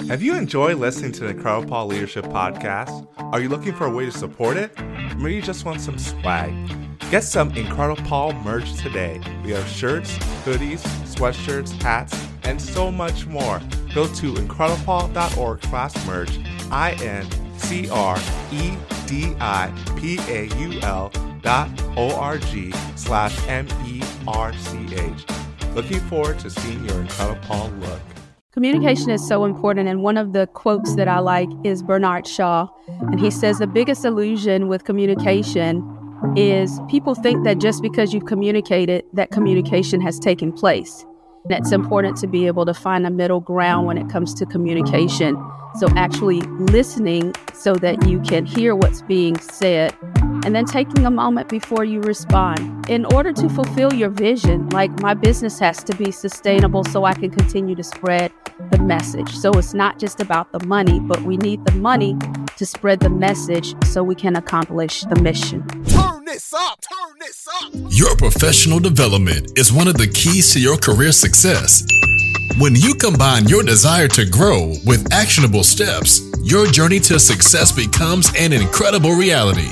Have you enjoyed listening to the Incredible Paul Leadership Podcast? Are you looking for a way to support it? Maybe you just want some swag. Get some Incredible Paul merch today. We have shirts, hoodies, sweatshirts, hats, and so much more. Go to incrediblepaul.org/merch, incrediblepaul.org/MERCH. Looking forward to seeing your Incredible Paul look. Communication is so important, and one of the quotes that I like is Bernard Shaw, and he says the biggest illusion with communication is people think that just because you've communicated, that communication has taken place. It's important to be able to find a middle ground when it comes to communication. So actually listening so that you can hear what's being said, and then taking a moment before you respond. In order to fulfill your vision, like my business has to be sustainable so I can continue to spread the message. So it's not just about the money, but we need the money to spread the message so we can accomplish the mission. Turn this up, turn this up. Your professional development is one of the keys to your career success. When you combine your desire to grow with actionable steps, your journey to success becomes an incredible reality.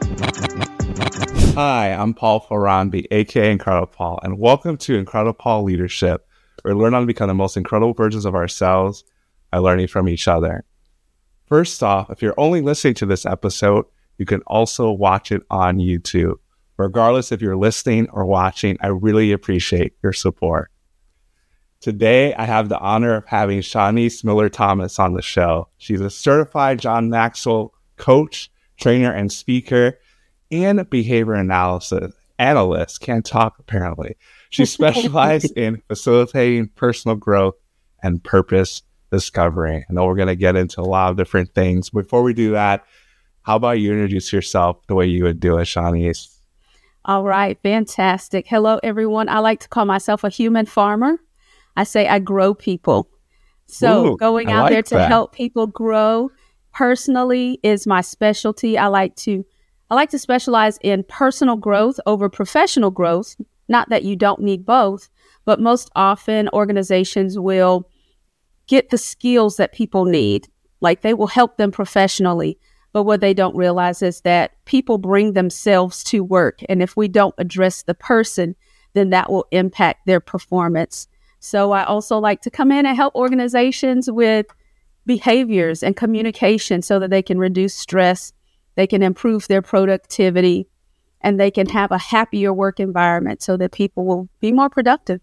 Hi, I'm Paul Farambi, aka Incredible Paul, and welcome to Incredible Paul Leadership, where we learn how to become the most incredible versions of ourselves by learning from each other. First off, if you're only listening to this episode, you can also watch it on YouTube. Regardless if you're listening or watching, I really appreciate your support. Today, I have the honor of having Shawnice Miller-Thomas on the show. She's a certified John Maxwell coach, trainer, and speaker, and behavior analyst. Can't talk, apparently. She specialized in facilitating personal growth and purpose discovery. I know we're going to get into a lot of different things. Before we do that, how about you introduce yourself the way you would do it, Shawnice? All right, fantastic. Hello, everyone. I like to call myself a human farmer. I say I grow people. So going out there to help people grow personally is my specialty. I like to specialize in personal growth over professional growth. Not that you don't need both, but most often organizations will get the skills that people need. Like they will help them professionally. But what they don't realize is that people bring themselves to work. And if we don't address the person, then that will impact their performance. So I also like to come in and help organizations with behaviors and communication so that they can reduce stress, they can improve their productivity, and they can have a happier work environment so that people will be more productive.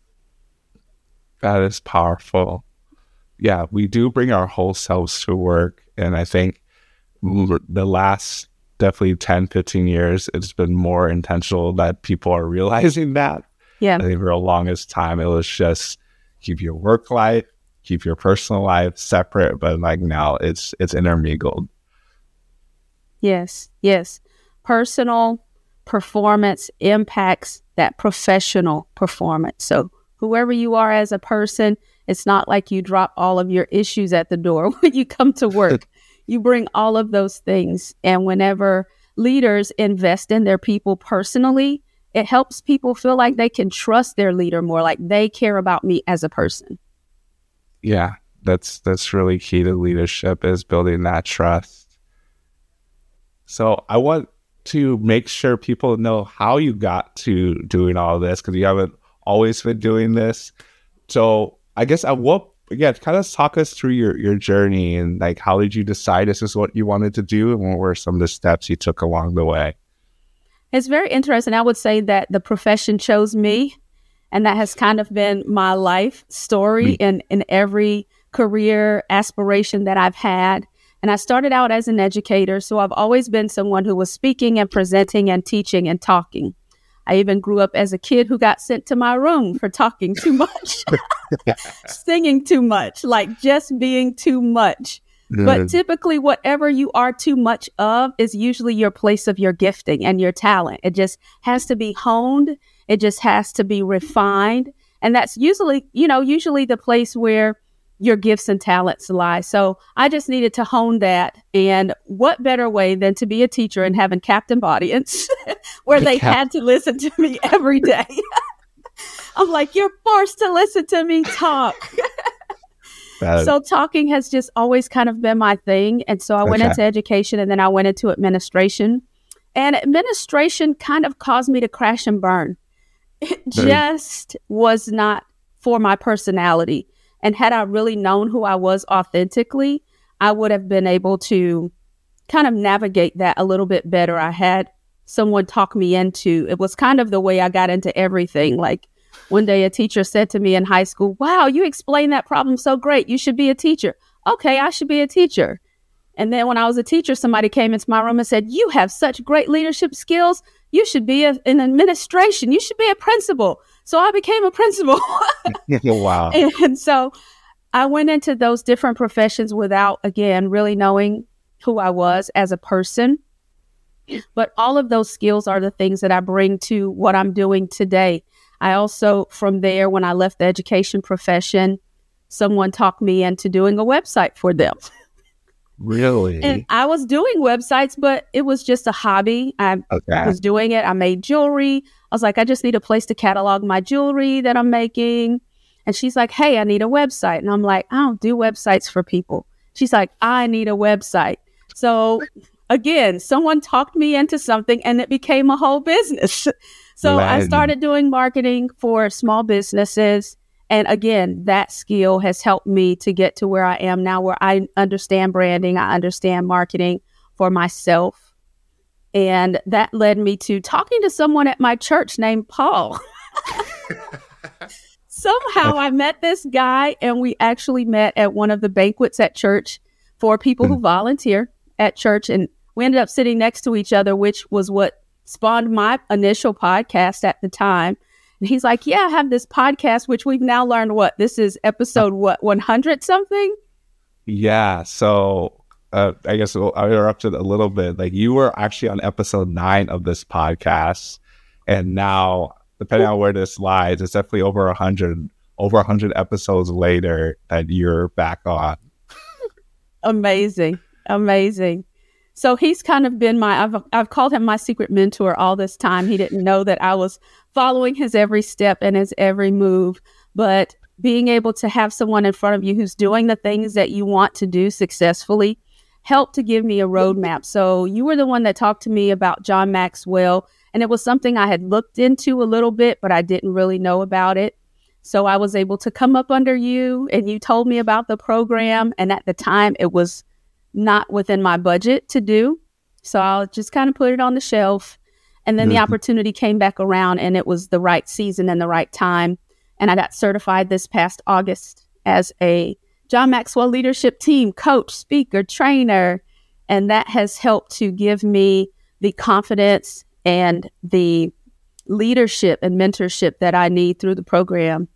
That is powerful. Yeah, we do bring our whole selves to work. And I think the last definitely 10, 15 years, it's been more intentional that people are realizing that. Yeah. I think for the longest time, it was just keep your work life, keep your personal life separate, but like now it's intermingled. Yes. Personal performance impacts that professional performance. So whoever you are as a person, it's not like you drop all of your issues at the door when you come to work. You bring all of those things. And whenever leaders invest in their people personally, it helps people feel like they can trust their leader more, like they care about me as a person. Yeah, that's really key to leadership, is building that trust. So I want to make sure people know how you got to doing all of this, because you haven't always been doing this. So I guess kind of talk us through your journey, and like, how did you decide this is what you wanted to do, and what were some of the steps you took along the way? It's very interesting. I would say that the profession chose me, and that has kind of been my life story in every career aspiration that I've had. And I started out as an educator, so I've always been someone who was speaking and presenting and teaching and talking. I even grew up as a kid who got sent to my room for talking too much, singing too much, like just being too much. But typically, whatever you are too much of is usually your place of your gifting and your talent. It just has to be honed. It just has to be refined. And that's usually the place where your gifts and talents lie. So I just needed to hone that. And what better way than to be a teacher and have a captive audience where they had to listen to me every day. I'm like, you're forced to listen to me talk. So talking has just always kind of been my thing. And so I went into education, and then I went into administration. And administration kind of caused me to crash and burn. It just was not for my personality. And had I really known who I was authentically, I would have been able to kind of navigate that a little bit better. I had someone talk me into, it was kind of the way I got into everything. Like one day a teacher said to me in high school, wow, you explained that problem so great. You should be a teacher. Okay, I should be a teacher. And then when I was a teacher, somebody came into my room and said, you have such great leadership skills. You should be in administration. You should be a principal. So I became a principal. Wow. And so I went into those different professions without, again, really knowing who I was as a person. But all of those skills are the things that I bring to what I'm doing today. I also, from there, when I left the education profession, someone talked me into doing a website for them. Really? And I was doing websites, but it was just a hobby. I was doing it. I made jewelry. I was like, I just need a place to catalog my jewelry that I'm making. And she's like, hey, I need a website. And I'm like, I don't do websites for people. She's like, I need a website. So again, someone talked me into something and it became a whole business. So I started doing marketing for small businesses. And again, that skill has helped me to get to where I am now, where I understand branding, I understand marketing for myself. And that led me to talking to someone at my church named Paul. Somehow I met this guy, and we actually met at one of the banquets at church for people who volunteer at church. And we ended up sitting next to each other, which was what spawned my initial podcast at the time. And he's like, yeah, I have this podcast, which we've now learned this is episode 100 something? Yeah. So I guess I'll interrupt it a little bit. Like you were actually on episode 9 of this podcast. And now, depending on where this lies, it's definitely over 100 episodes later that you're back on. Amazing. So he's kind of been I've called him my secret mentor all this time. He didn't know that I was following his every step and his every move, but being able to have someone in front of you who's doing the things that you want to do successfully helped to give me a roadmap. So you were the one that talked to me about John Maxwell, and it was something I had looked into a little bit, but I didn't really know about it. So I was able to come up under you, and you told me about the program. And at the time, it was not within my budget to do. So I'll just kind of put it on the shelf. And then the opportunity came back around, and it was the right season and the right time. And I got certified this past August as a John Maxwell Leadership Team coach, speaker, trainer. And that has helped to give me the confidence and the leadership and mentorship that I need through the program.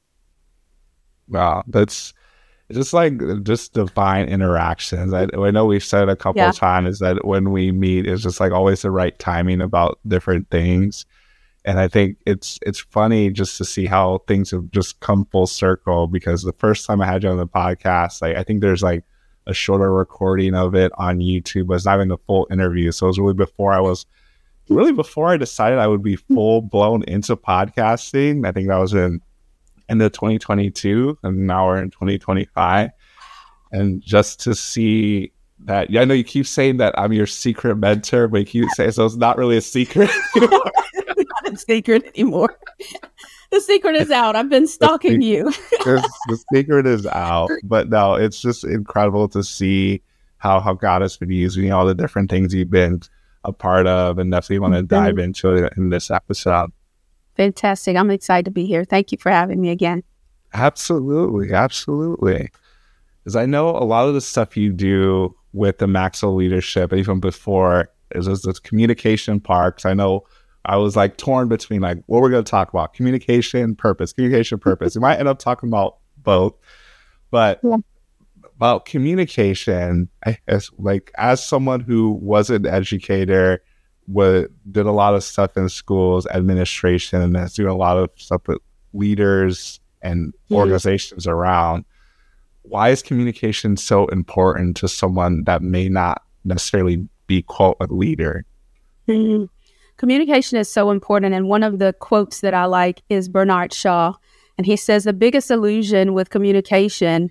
Wow, that's just divine interactions. I know we've said a couple of times that when we meet, it's just like always the right timing about different things. And I think it's funny just to see how things have just come full circle, because the first time I had you on the podcast, like I think there's like a shorter recording of it on YouTube, but it's not even the full interview. So it was really before I decided I would be full blown into podcasting. I think that was in the 2022, and now we're in 2025. And just to see that, I know you keep saying that I'm your secret mentor, but you keep saying, so it's not really a secret anymore. Not a secret anymore. The secret is out. I've been stalking you. The secret is out. But no, it's just incredible to see how God has been using all the different things you've been a part of, and definitely want to dive into it in this episode. Fantastic. I'm excited to be here. Thank you for having me again. Absolutely. Because I know a lot of the stuff you do with the Maxwell leadership, even before, is this communication part. Because I know I was like torn between like what we're going to talk about, communication, purpose. We might end up talking about both, but about communication, as someone who was an educator, did a lot of stuff in schools, administration, and is doing a lot of stuff with leaders and organizations around. Why is communication so important to someone that may not necessarily be, quote, a leader? Communication is so important. And one of the quotes that I like is Bernard Shaw. And he says the biggest illusion with communication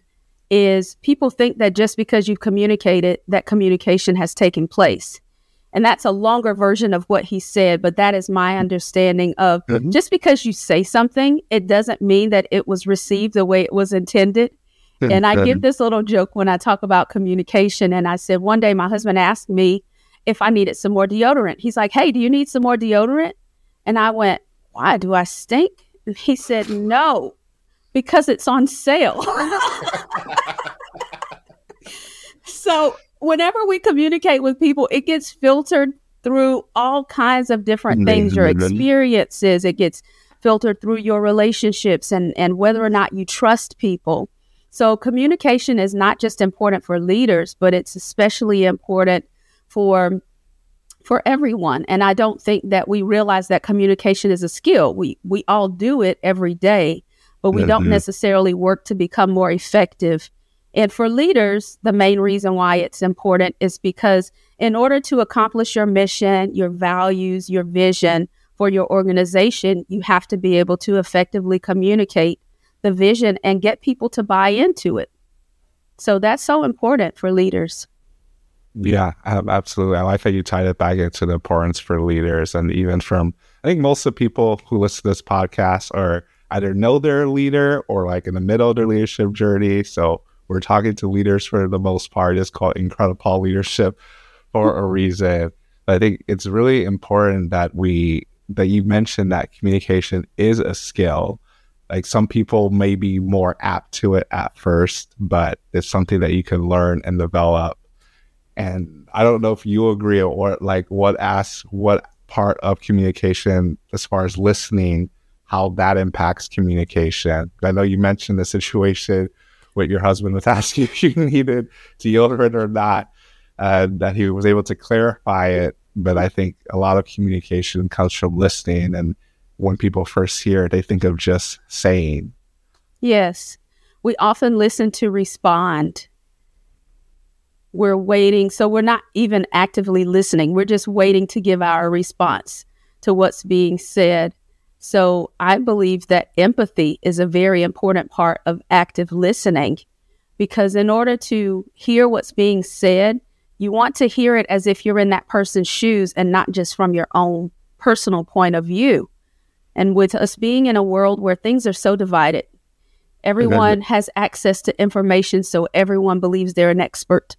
is people think that just because you communicated, that communication has taken place. And that's a longer version of what he said, but that is my understanding of just because you say something, it doesn't mean that it was received the way it was intended. And I give this little joke when I talk about communication. And I said, one day my husband asked me if I needed some more deodorant. He's like, hey, do you need some more deodorant? And I went, why, do I stink? And he said, no, because it's on sale. So whenever we communicate with people, it gets filtered through all kinds of different things, your experiences. It gets filtered through your relationships and whether or not you trust people. So communication is not just important for leaders, but it's especially important for everyone. And I don't think that we realize that communication is a skill. We all do it every day, but we don't necessarily work to become more effective. And for leaders, the main reason why it's important is because in order to accomplish your mission, your values, your vision for your organization, you have to be able to effectively communicate the vision and get people to buy into it. So that's so important for leaders. Yeah, absolutely. I like that you tied it back into the importance for leaders. And even from, I think most of the people who listen to this podcast are either know they're a leader or like in the middle of their leadership journey. So we're talking to leaders for the most part. It's called Incredible Paul Leadership for a reason. But I think it's really important that you mentioned that communication is a skill. Like some people may be more apt to it at first, but it's something that you can learn and develop. And I don't know if you agree or like what part of communication as far as listening, how that impacts communication. I know you mentioned the situation with your husband with asking if you needed deodorant or not, that he was able to clarify it. But I think a lot of communication comes from listening. And when people first hear it, they think of just saying. Yes. We often listen to respond. We're waiting. So we're not even actively listening. We're just waiting to give our response to what's being said. So I believe that empathy is a very important part of active listening, because in order to hear what's being said, you want to hear it as if you're in that person's shoes and not just from your own personal point of view. And with us being in a world where things are so divided, everyone has access to information, so everyone believes they're an expert.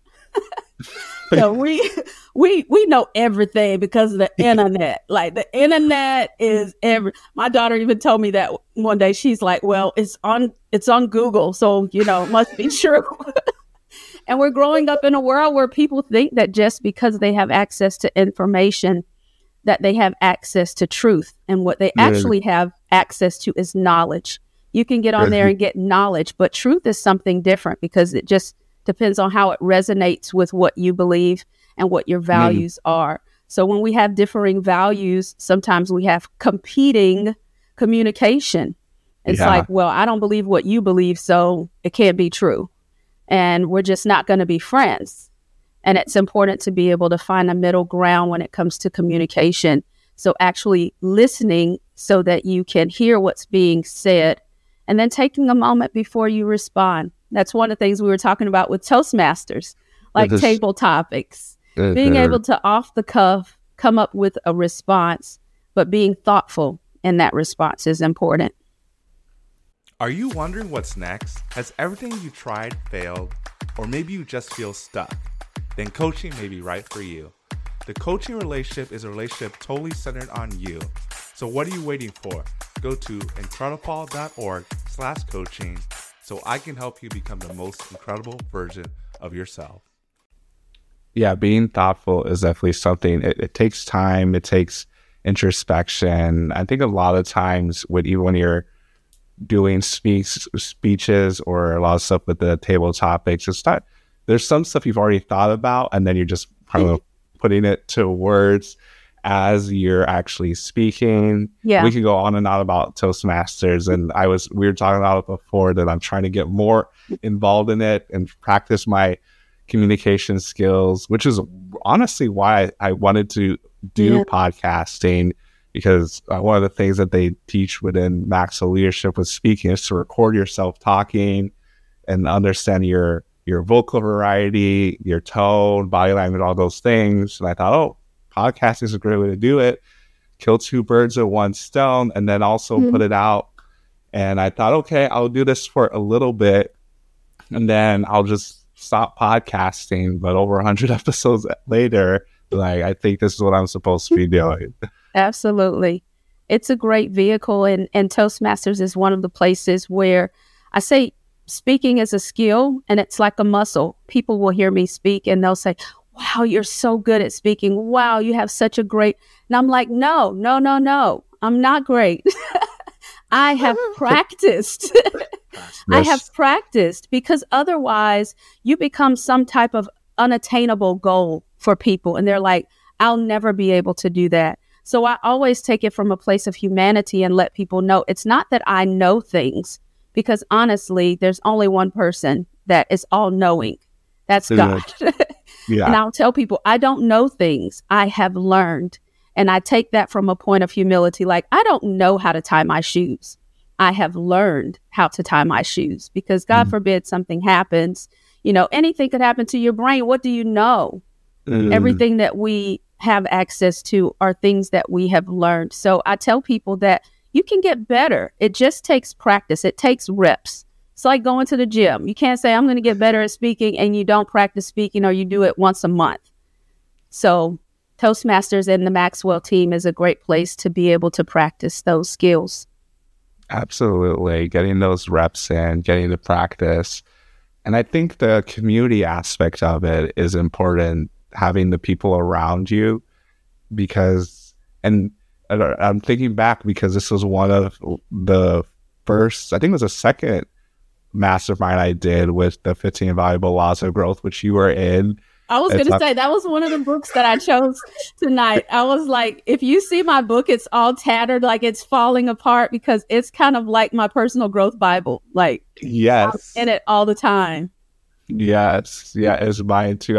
So we know everything because of the internet. Like the internet is my daughter even told me that one day. She's like, well, it's on Google, so it must be true. And we're growing up in a world where people think that just because they have access to information, that they have access to truth. And what they actually have access to is knowledge. You can get on there and get knowledge, but truth is something different because it just depends on how it resonates with what you believe and what your values are. So when we have differing values, sometimes we have competing communication. It's like, well, I don't believe what you believe, so it can't be true. And we're just not going to be friends. And it's important to be able to find a middle ground when it comes to communication. So actually listening so that you can hear what's being said and then taking a moment before you respond. That's one of the things we were talking about with Toastmasters, like table topics. Being able to off the cuff come up with a response, but being thoughtful in that response is important. Are you wondering what's next? Has everything you tried failed? Or maybe you just feel stuck? Then coaching may be right for you. The coaching relationship is a relationship totally centered on you. So what are you waiting for? Go to incrediblepaul.org/coaching so I can help you become the most incredible version of yourself. Yeah, being thoughtful is definitely something. It takes time. It takes introspection. I think a lot of times even when you're doing speeches or a lot of stuff with the table topics, there's some stuff you've already thought about, and then you're just kind of putting it to words as you're actually speaking. Yeah. We could go on and on about Toastmasters, and we were talking about it before that I'm trying to get more involved in it and practice my communication skills, which is honestly why I wanted to do podcasting, because one of the things that they teach within Maxwell Leadership with speaking is to record yourself talking and understand your vocal variety, your tone, body language, all those things. And I thought, oh, podcasting is a great way to do it. Kill two birds with one stone, and then also put it out. And I thought, okay, I'll do this for a little bit, and then I'll just stop podcasting. But over 100 episodes later, like, I think this is what I'm supposed to be doing. Absolutely. It's a great vehicle, and Toastmasters is one of the places where I say speaking is a skill, and it's like a muscle. People will hear me speak, and they'll say, wow, you're so good at speaking. Wow, you have such a great... And I'm like, no, I'm not great. I have practiced. Yes. I have practiced, because otherwise you become some type of unattainable goal for people. And they're like, I'll never be able to do that. So I always take it from a place of humanity and let people know it's not that I know things, because honestly, there's only one person that is all knowing. That's God. Yeah. And I'll tell people, I don't know things. I have learned. And I take that from a point of humility. Like, I don't know how to tie my shoes. I have learned how to tie my shoes, because God forbid something happens. You know, anything could happen to your brain. What do you know? Everything that we have access to are things that we have learned. So I tell people that you can get better. It just takes practice. It takes reps. It's like going to the gym. You can't say, I'm going to get better at speaking, and you don't practice speaking, or you do it once a month. So Toastmasters and the Maxwell team is a great place to be able to practice those skills. Absolutely. Getting those reps in, getting to practice. And I think the community aspect of it is important, having the people around you, because, and I'm thinking back, because this was one of the first, I think it was the second mastermind I did with the 15 Valuable Laws of Growth, which you were in. I was going to say, that was one of the books that I chose tonight. I was like, if you see my book, it's all tattered, like it's falling apart, because it's kind of like my personal growth Bible. Like, yes, I'm in it all the time. Yes. Yeah, it's mine too.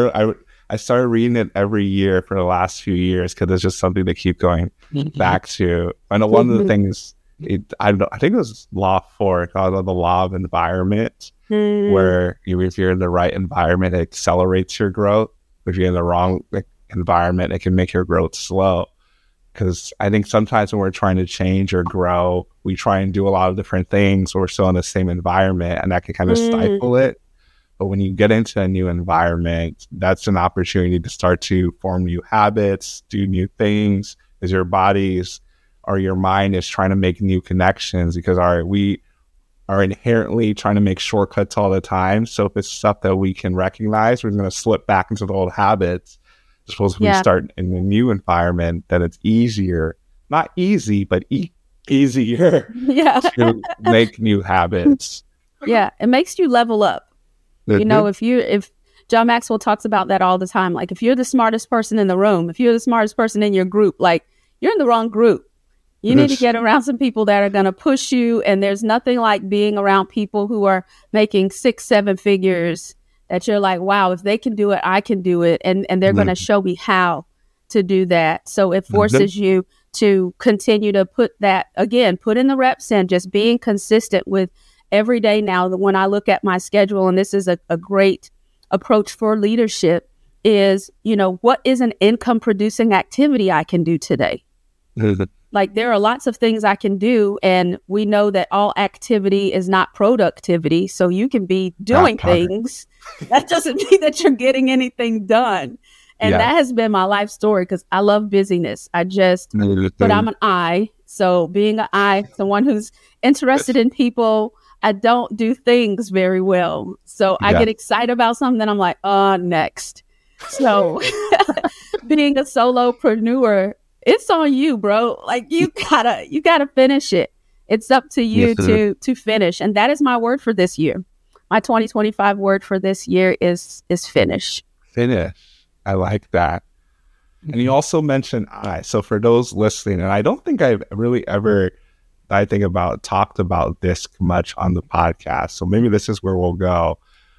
I started reading it every year for the last few years, because it's just something to keep going back to. I know one of the things, I think it was Law 4, called the Law of Environment, where if you're in the right environment, it accelerates your growth. If you're in the wrong environment, it can make your growth slow. Because I think sometimes when we're trying to change or grow, we try and do a lot of different things, but we're still in the same environment, and that can kind of stifle it. But when you get into a new environment, that's an opportunity to start to form new habits, do new things, as your bodies or your mind is trying to make new connections, because we are inherently trying to make shortcuts all the time. So if it's stuff that we can recognize, we're going to slip back into the old habits. I suppose if we start in a new environment, then it's easier, not easy, but easier to make new habits. Yeah, it makes you level up. You know, if John Maxwell talks about that all the time, like, if you're the smartest person in the room, if you're the smartest person in your group, like, you're in the wrong group. You need to get around some people that are going to push you. And there's nothing like being around people who are making 6-7 figures that you're like, wow, if they can do it, I can do it. And they're going to show me how to do that. So it forces you to continue to put in the reps in, just being consistent with every day. Now, when I look at my schedule, and this is a great approach for leadership, is, you know, what is an income producing activity I can do today? Like, there are lots of things I can do, and we know that all activity is not productivity. So you can be doing things. That doesn't mean that you're getting anything done. And that has been my life story, because I love busyness. But I'm an I. So being an I, someone who's interested in people, I don't do things very well. So I get excited about something, then I'm like, next. So being a solopreneur, it's on you, bro. Like, you gotta finish it. It's up to you to finish. And that is my word for this year. My 2025 word for this year is finish. Finish. I like that. And you also mentioned I. So for those listening, and I don't think I've really ever, talked about this much on the podcast. So maybe this is where we'll go.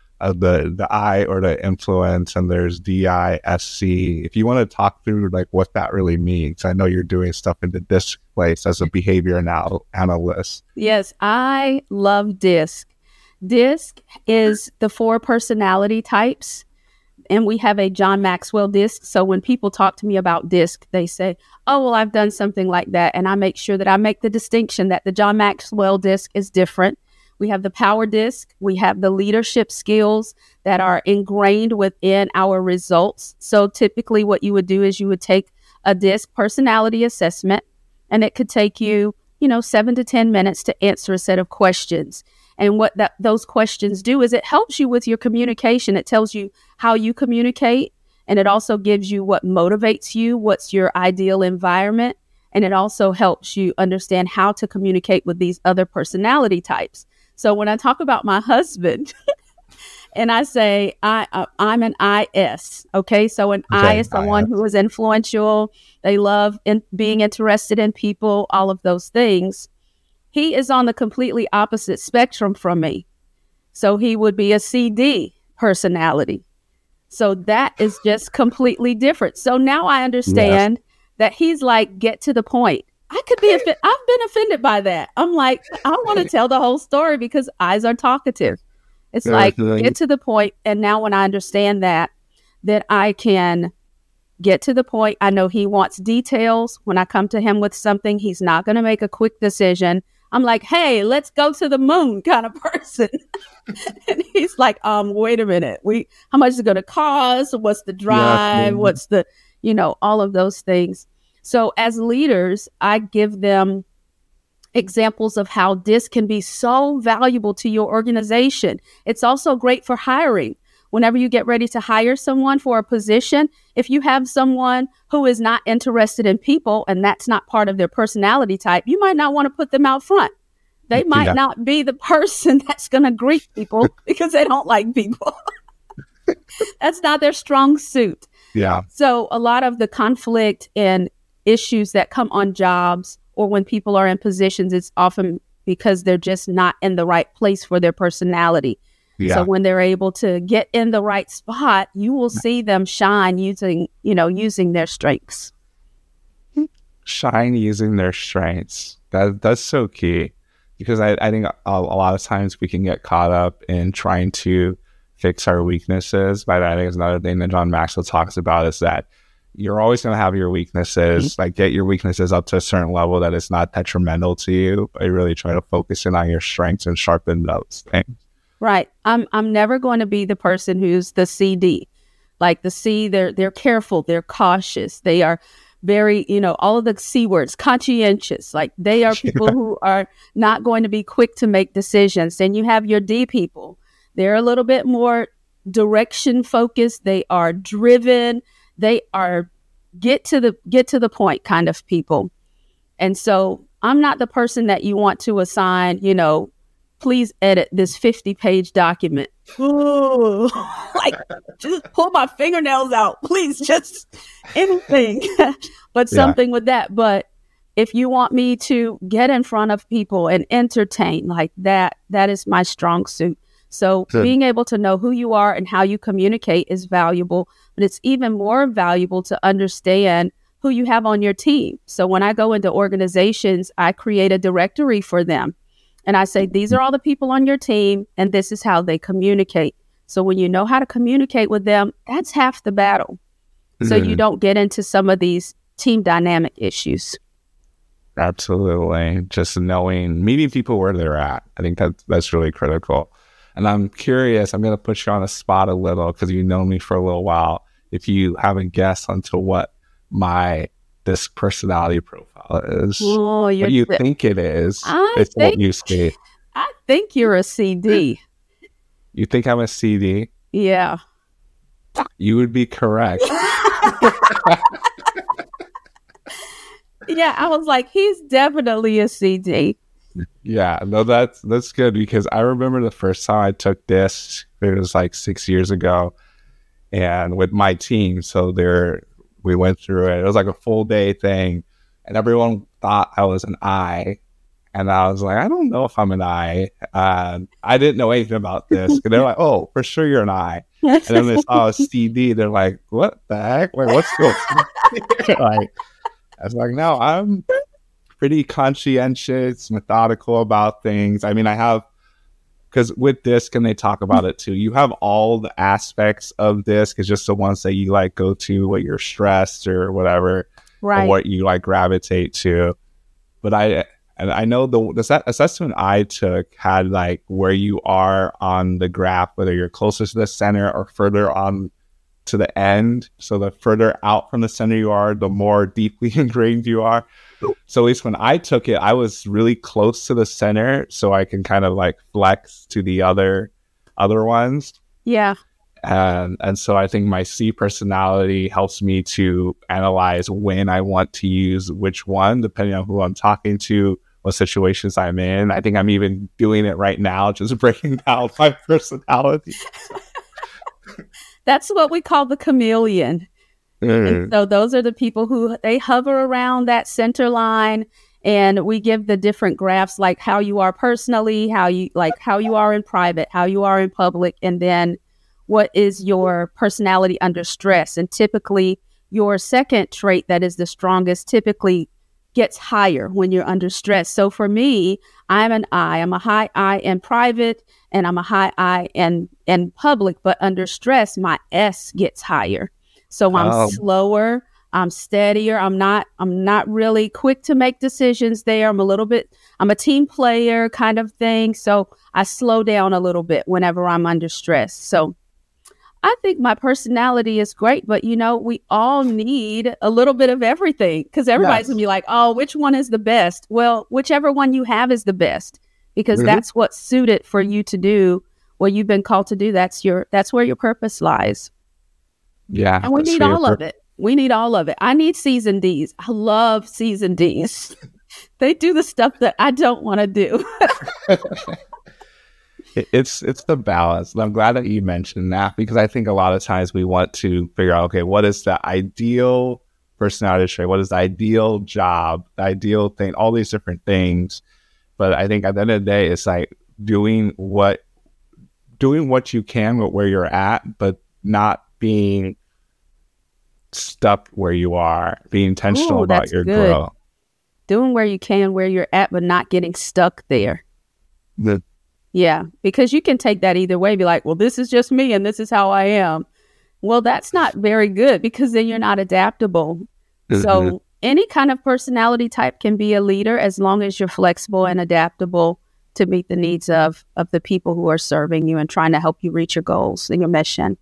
The I, or the influence, and there's DISC. If you want to talk through like what that really means, I know you're doing stuff in the DISC place as a behavior analyst. Yes, I love DISC. DISC is the 4 personality types, and we have a John Maxwell DISC. So when people talk to me about DISC, they say, oh, well, I've done something like that. And I make sure that I make the distinction that the John Maxwell DISC is different. We have the power DISC. We have the leadership skills that are ingrained within our results. So typically what you would do is you would take a DISC personality assessment, and it could take you, 7 to 10 minutes to answer a set of questions. And what those questions do is it helps you with your communication. It tells you how you communicate, and it also gives you what motivates you, what's your ideal environment, and it also helps you understand how to communicate with these other personality types. So when I talk about my husband and I say I'm an IS, okay? So an I is someone who is influential. They love being interested in people, all of those things. He is on the completely opposite spectrum from me. So he would be a CD personality. So that is just completely different. So now I understand that he's like, get to the point. I could be I've been offended by that. I'm like, I want to tell the whole story because eyes are talkative. It's like, get to the point. And now when I understand that I can get to the point. I know he wants details. When I come to him with something, he's not going to make a quick decision. I'm like, hey, let's go to the moon kind of person. And he's like, wait a minute. How much is it going to cost? What's the drive? What's the, all of those things. So as leaders, I give them examples of how this can be so valuable to your organization. It's also great for hiring. Whenever you get ready to hire someone for a position, if you have someone who is not interested in people and that's not part of their personality type, you might not want to put them out front. They might not be the person that's going to greet people because they don't like people. That's not their strong suit. Yeah. So a lot of the conflict and issues that come on jobs or when people are in positions, it's often because they're just not in the right place for their personality. Yeah. So when they're able to get in the right spot, you will see them shine using their strengths. Shine using their strengths. That's so key, because I think a lot of times we can get caught up in trying to fix our weaknesses. But I think it's another thing that John Maxwell talks about is that you're always going to have your weaknesses. Like, get your weaknesses up to a certain level that it's not detrimental to you, but really try to focus in on your strengths and sharpen those things. Right. I'm never going to be the person who's the CD. Like the C, they're careful, they're cautious, they are very, all of the C words, conscientious. Like they are people who are not going to be quick to make decisions. Then you have your D people. They're a little bit more direction focused. They are driven. They are get to the point kind of people. And so I'm not the person that you want to assign, please edit this 50-page document. Ooh, like, just pull my fingernails out, please, just anything. But something with that. But if you want me to get in front of people and entertain, like that is my strong suit. So being able to know who you are and how you communicate is valuable, but it's even more valuable to understand who you have on your team. So when I go into organizations, I create a directory for them. And I say, these are all the people on your team, and this is how they communicate. So when you know how to communicate with them, that's half the battle. So you don't get into some of these team dynamic issues. Absolutely. Just meeting people where they're at. I think that's really critical. And I'm curious, I'm going to put you on the spot a little because you've known me for a little while. If you haven't guessed onto what my DISC personality profile is, what do you think it is? What you say. I think you're a CD. You think I'm a CD? Yeah. You would be correct. Yeah, I was like, he's definitely a CD. Yeah, no, that's good, because I remember the first time I took DISC, it was like 6 years ago, and with my team. So we went through it. It was like a full day thing, and everyone thought I was an I, and I was like, I don't know if I'm an I. I didn't know anything about this, and they're like, oh, for sure you're an I. And then they saw a CD. They're like, what the heck? Wait, what's going on? Like, I was like, no, I'm pretty conscientious, methodical about things. I mean, I have because with DISC, and they talk about it too, you have all the aspects of DISC, it's just the ones that you like go to when you're stressed or whatever, right, or what you like gravitate to. But I know the assessment I took had like where you are on the graph, whether you're closer to the center or further on to the end. So the further out from the center you are, the more deeply ingrained you are. So at least when I took it, I was really close to the center, so I can kind of like flex to the other ones. Yeah. And so I think my C personality helps me to analyze when I want to use which one, depending on who I'm talking to, what situations I'm in. I think I'm even doing it right now, just breaking down my personality. That's what we call the chameleon. And so those are the people who they hover around that center line, and we give the different graphs, like how you are personally, how you are in private, how you are in public, and then what is your personality under stress. And typically your second trait that is the strongest typically gets higher when you're under stress. So for me, I'm an I. I'm a high I in private, and I'm a high I in public, but under stress, my S gets higher. So I'm slower, I'm steadier. I'm not really quick to make decisions there. I'm a team player kind of thing. So I slow down a little bit whenever I'm under stress. So I think my personality is great, but we all need a little bit of everything, because everybody's gonna be like, oh, which one is the best? Well, whichever one you have is the best, because that's what's suited for you to do what you've been called to do. That's where your purpose lies. Yeah. And we need all of it. We need all of it. I need C's and D's. I love C's and D's. They do the stuff that I don't want to do. It's the balance. And I'm glad that you mentioned that, because I think a lot of times we want to figure out, okay, what is the ideal personality trait? What is the ideal job, the ideal thing, all these different things. But I think at the end of the day, it's like doing what you can with where you're at, but not being stuck where you are, being intentional about your growth. Doing where you can, where you're at, but not getting stuck there. Yeah, because you can take that either way, be like, well, this is just me and this is how I am. Well, that's not very good, because then you're not adaptable. So any kind of personality type can be a leader, as long as you're flexible and adaptable to meet the needs of the people who are serving you and trying to help you reach your goals and your mission.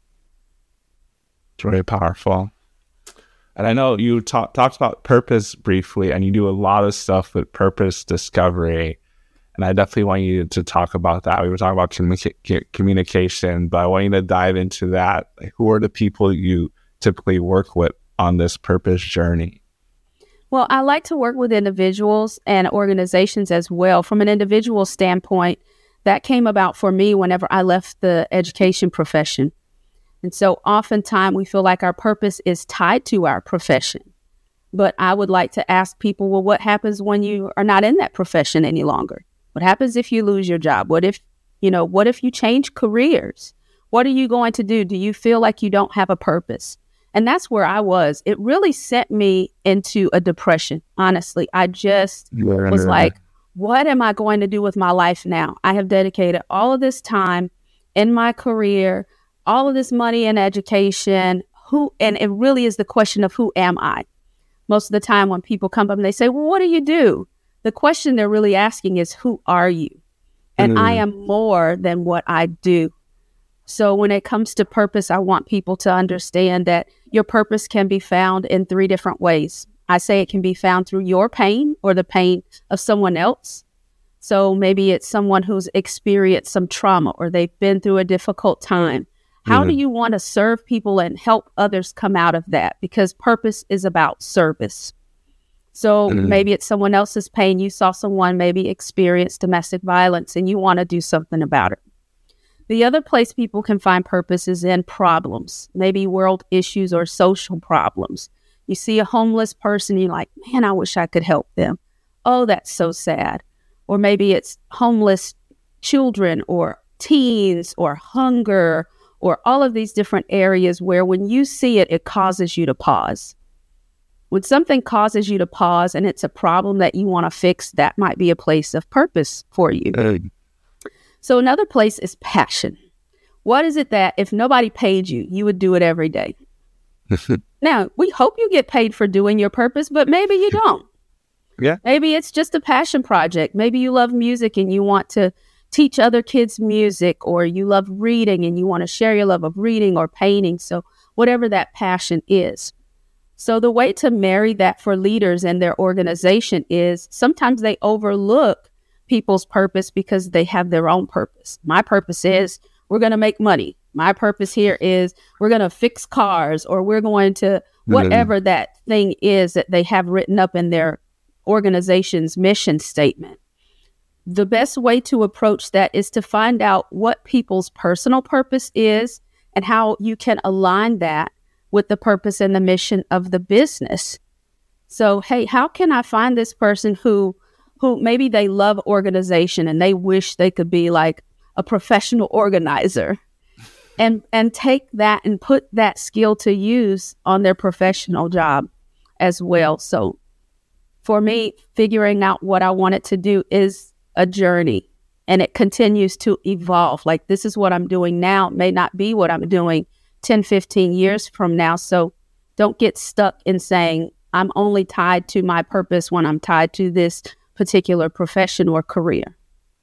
It's very powerful. And I know you talked about purpose briefly, and you do a lot of stuff with purpose discovery. And I definitely want you to talk about that. We were talking about communication, but I want you to dive into that. Like, who are the people you typically work with on this purpose journey? Well, I like to work with individuals and organizations as well. From an individual standpoint, that came about for me whenever I left the education profession. And so oftentimes we feel like our purpose is tied to our profession. But I would like to ask people, well, what happens when you are not in that profession any longer? What happens if you lose your job? What if you change careers? What are you going to do? Do you feel like you don't have a purpose? And that's where I was. It really sent me into a depression, honestly. I just was like, what am I going to do with my life now? I have dedicated all of this time in my career, all of this money in education. And it really is the question of, who am I? Most of the time when people come up and they say, well, what do you do? The question they're really asking is, who are you? And I am more than what I do. So when it comes to purpose, I want people to understand that your purpose can be found in 3 different ways. I say it can be found through your pain or the pain of someone else. So maybe it's someone who's experienced some trauma, or they've been through a difficult time. How do you want to serve people and help others come out of that? Because purpose is about service. So maybe it's someone else's pain. You saw someone maybe experience domestic violence and you want to do something about it. The other place people can find purpose is in problems, maybe world issues or social problems. You see a homeless person, you're like, man, I wish I could help them. Oh, that's so sad. Or maybe it's homeless children or teens or hunger, or all of these different areas where when you see it, it causes you to pause. When something causes you to pause and it's a problem that you want to fix, that might be a place of purpose for you. So another place is passion. What is it that if nobody paid you, you would do it every day? Now, we hope you get paid for doing your purpose, but maybe you don't. Yeah. Maybe it's just a passion project. Maybe you love music and you want to teach other kids music, or you love reading and you want to share your love of reading or painting. So whatever that passion is. So the way to marry that for leaders and their organization is sometimes they overlook people's purpose because they have their own purpose. My purpose is we're going to make money. My purpose here is we're going to fix cars, or we're going to whatever that thing is that they have written up in their organization's mission statement. The best way to approach that is to find out what people's personal purpose is and how you can align that with the purpose and the mission of the business. So, hey, how can I find this person who maybe they love organization and they wish they could be like a professional organizer, and take that and put that skill to use on their professional job as well. So for me, figuring out what I wanted to do is a journey, and it continues to evolve. Like, this is what I'm doing now may not be what I'm doing 10, 15 years from now. So don't get stuck in saying I'm only tied to my purpose when I'm tied to this particular profession or career.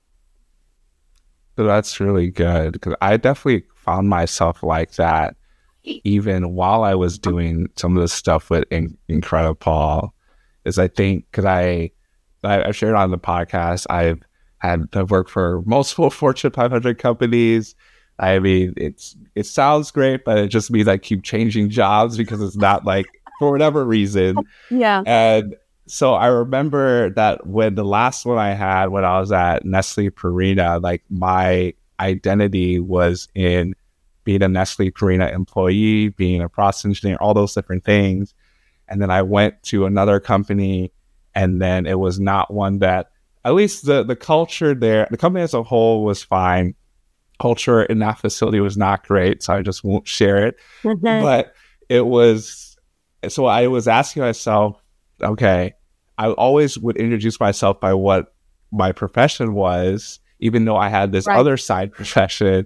So that's really good, because I definitely found myself like that even while I was doing some of the stuff with Incredipol. Is I think because I've shared on the podcast, I've worked for multiple Fortune 500 companies. I mean, it sounds great, but it just means I keep changing jobs because it's not like, for whatever reason. Yeah. And so I remember that when the last one I had, when I was at Nestle Purina, like my identity was in being a Nestle Purina employee, being a process engineer, all those different things. And then I went to another company, and then it was not one that, at least the culture there, the company as a whole was fine. Culture in that facility was not great, so I just won't share it. But it was, so I was asking myself, okay, I always would introduce myself by what my profession was, even though I had this other side profession.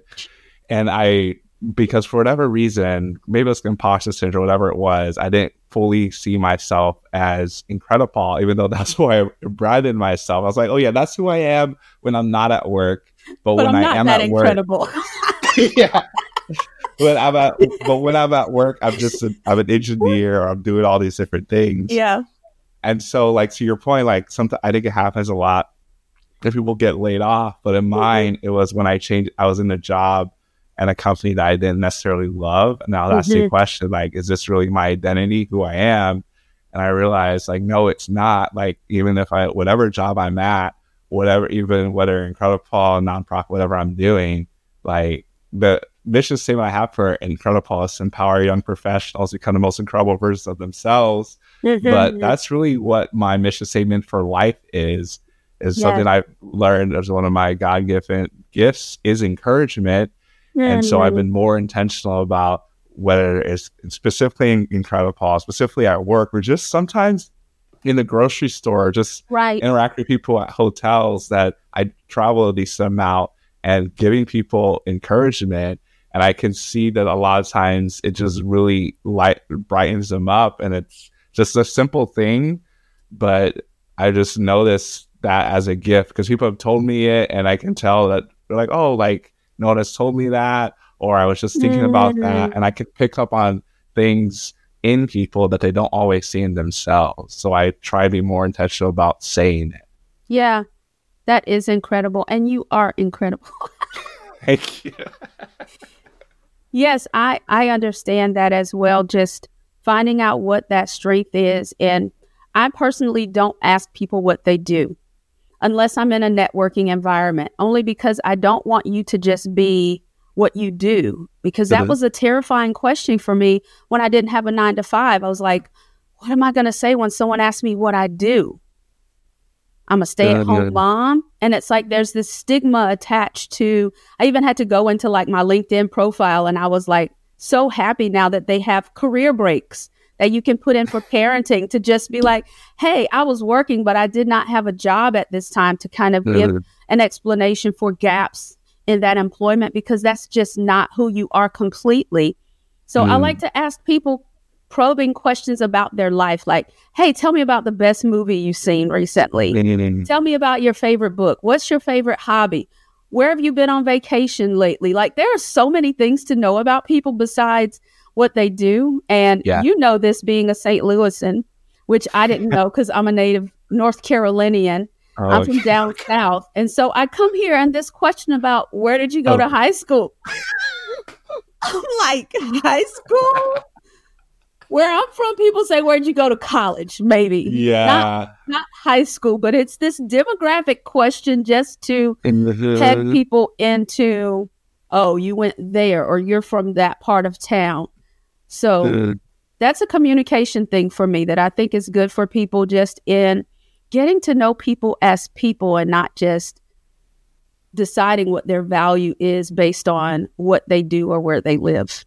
And because for whatever reason, maybe it's imposter syndrome, whatever it was, I didn't fully see myself as Incredipol, even though that's who I branded myself. I was like, oh yeah, that's who I am when I'm not at work. But when I am at incredible. work, yeah. When I'm at work, I'm an engineer, or I'm doing all these different things. Yeah. And so, like, to your point, like, sometimes I think it happens a lot that people get laid off. But in mine, it was when I was in a job and a company that I didn't necessarily love. And now that's the question, like, is this really my identity, who I am? And I realized, like, no, it's not. Like, even if whatever job I'm at, whether Incredipol, nonprofit, whatever I'm doing, like, the mission statement I have for Incredipol is to empower young professionals to become the most incredible versions of themselves. But that's really what my mission statement for life is something I've learned as one of my God-given gifts is encouragement. And so I've been more intentional about whether it's specifically in Incredipol, specifically at work, or just sometimes in the grocery store, just interact with people at hotels that I travel a decent amount, and giving people encouragement. And I can see that a lot of times it just really brightens them up. And it's just a simple thing, but I just noticed that as a gift because people have told me it, and I can tell that they're like, oh, like, no one has told me that, or I was just thinking about that, and I could pick up on things in people that they don't always see in themselves. So I try to be more intentional about saying it. Yeah, that is incredible, and you are incredible. Thank you. Yes, I understand that as well, just finding out what that strength is. And I personally don't ask people what they do unless I'm in a networking environment, only because I don't want you to just be what you do, because that was a terrifying question for me when I didn't have a 9-to-5. I was like, what am I going to say when someone asks me what I do? I'm a stay-at-home mom. And it's like there's this stigma attached to, I even had to go into like my LinkedIn profile, and I was like so happy now that they have career breaks that you can put in for parenting to just be like, hey, I was working, but I did not have a job at this time, to kind of give an explanation for gaps in that employment because that's just not who you are completely. So I like to ask people probing questions about their life, like, hey, tell me about the best movie you've seen recently. Tell me about your favorite book. What's your favorite hobby? Where have you been on vacation lately? Like, there are so many things to know about people besides what they do. And you know this being a St. Louisan, which I didn't know because I'm a native North Carolinian. I'm from down south. And so I come here and this question about where did you go to high school? I'm like, high school? Where I'm from, people say, where'd you go to college? Maybe. Yeah. Not high school, but it's this demographic question just to head people into, oh, you went there or you're from that part of town. So that's a communication thing for me that I think is good for people just in getting to know people as people and not just deciding what their value is based on what they do or where they live.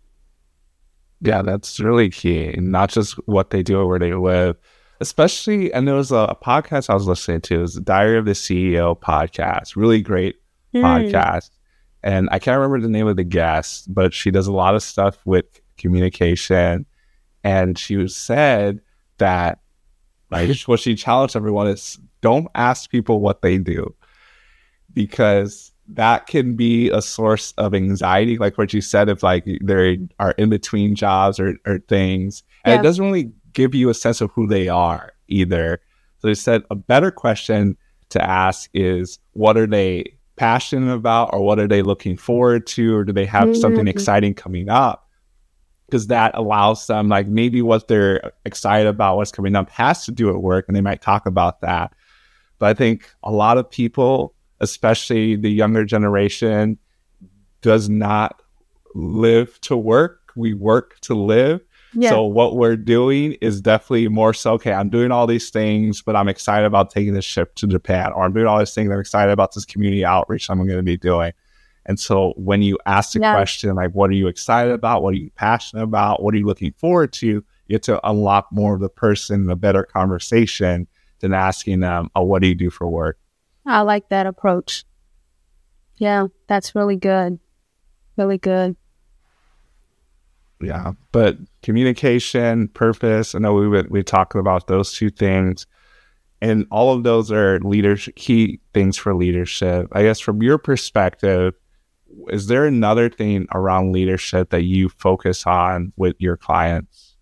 Yeah, that's really key. Not just what they do or where they live, especially, and there was a podcast I was listening to, it was the Diary of the CEO podcast, really great podcast. And I can't remember the name of the guest, but she does a lot of stuff with communication. And she said that, like, what she challenged everyone is don't ask people what they do, because that can be a source of anxiety, like what you said, if like they are in between jobs or things, and it doesn't really give you a sense of who they are either. So they said a better question to ask is, what are they passionate about, or what are they looking forward to, or do they have something exciting coming up? Because that allows them, like, maybe what they're excited about, what's coming up, has to do at work, and they might talk about that. But I think a lot of people, especially the younger generation, does not live to work. We work to live. Yeah. So what we're doing is definitely more so, okay, I'm doing all these things, but I'm excited about taking this trip to Japan, or I'm doing all these things, I'm excited about this community outreach I'm going to be doing. And so when you ask the question, like, what are you excited about? What are you passionate about? What are you looking forward to? You get to unlock more of the person, a better conversation than asking them, oh, what do you do for work? I like that approach. Yeah, that's really good. Really good. Yeah, but communication, purpose, I know we talked about those two things, and all of those are key things for leadership. I guess from your perspective, is there another thing around leadership that you focus on with your clients?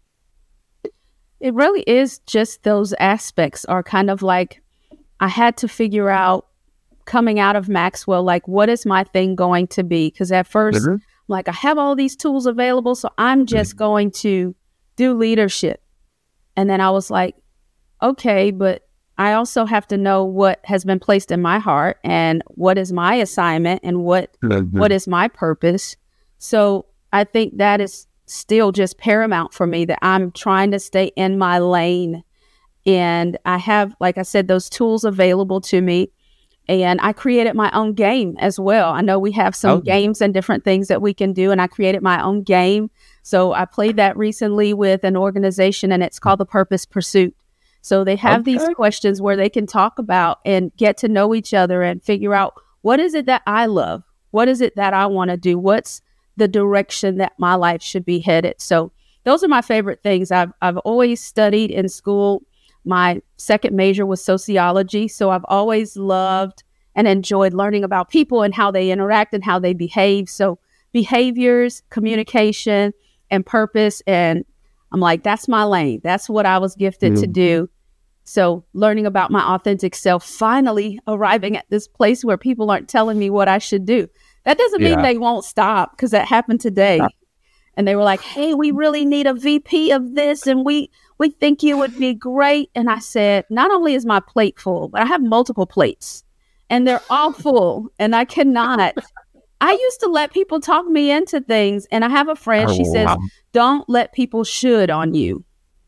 It really is just those aspects are kind of like, I had to figure out coming out of Maxwell, like, what is my thing going to be? Because at first, like, I have all these tools available, so I'm just going to do leadership. And then I was like, okay, but I also have to know what has been placed in my heart and what is my assignment and what is my purpose. So I think that is still just paramount for me, that I'm trying to stay in my lane. And I have, like I said, those tools available to me. And I created my own game as well. I know we have some games and different things that we can do, and I created my own game. So I played that recently with an organization, and it's called the Purpose Pursuit. So they have these questions where they can talk about and get to know each other and figure out, what is it that I love? What is it that I want to do? What's the direction that my life should be headed? So those are my favorite things. I've always studied in school. My second major was sociology. So I've always loved and enjoyed learning about people and how they interact and how they behave. So behaviors, communication, and purpose. And I'm like, that's my lane. That's what I was gifted to do. So learning about my authentic self, finally arriving at this place where people aren't telling me what I should do. That doesn't mean they won't stop, because that happened today. And they were like, hey, we really need a VP of this, and we think you would be great. And I said, not only is my plate full, but I have multiple plates, and they're all full, and I cannot. I used to let people talk me into things, and I have a friend, she says, don't let people should on you.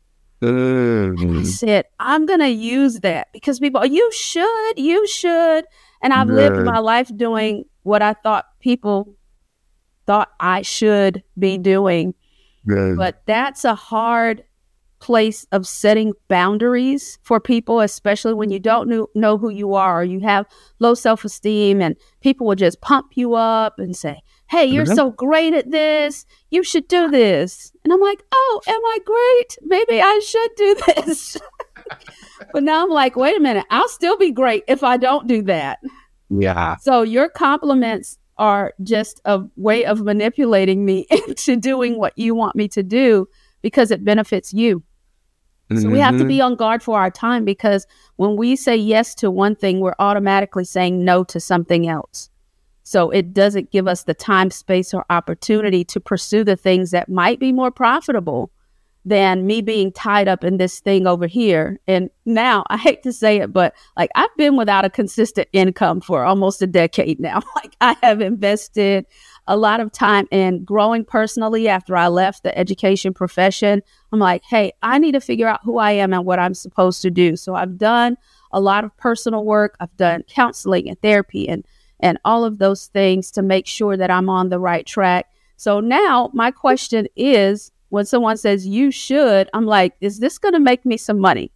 And I said, I'm going to use that, because people, you should. And I've lived my life doing what I thought people thought I should be doing. But that's a hard place of setting boundaries for people, especially when you don't know who you are, or you have low self-esteem, and people will just pump you up and say, hey, you're so great at this. You should do this. And I'm like, oh, am I great? Maybe I should do this. But now I'm like, wait a minute, I'll still be great if I don't do that. Yeah. So your compliments are just a way of manipulating me into doing what you want me to do because it benefits you. So we have to be on guard for our time, because when we say yes to one thing, we're automatically saying no to something else. So it doesn't give us the time, space, or opportunity to pursue the things that might be more profitable than me being tied up in this thing over here. And now, I hate to say it, but like, I've been without a consistent income for almost a decade now. Like, I have invested a lot of time in growing personally after I left the education profession. I'm like, hey, I need to figure out who I am and what I'm supposed to do. So I've done a lot of personal work. I've done counseling and therapy and all of those things to make sure that I'm on the right track. So now my question is, when someone says you should, I'm like, is this going to make me some money?